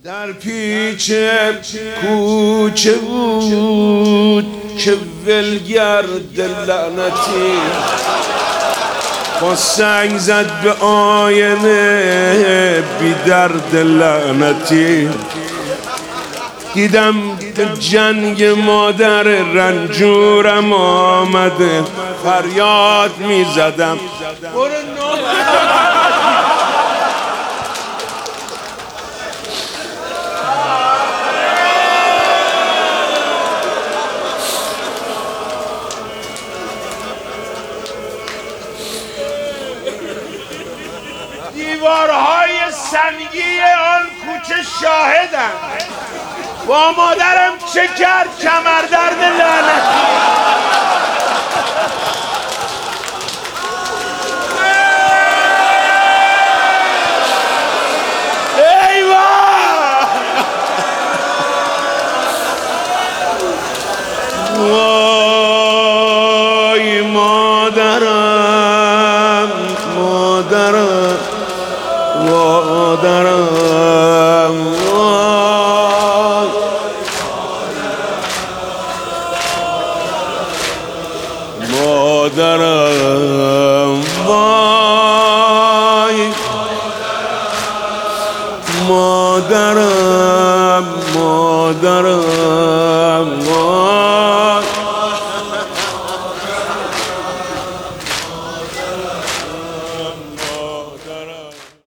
در پیچ کوچه بود که ولگرد لعنتی با سنگ زد به آینه بی درد لعنتی. دیدم جنگ مادر رنجورم آمده، فریاد می زدم دیوارهای سنگی آن کوچه شاهدم. با مادرم چه کرد کمردرد لعنتی. وای مادرم مادرم مادرم مادرم وای مادرم مادرم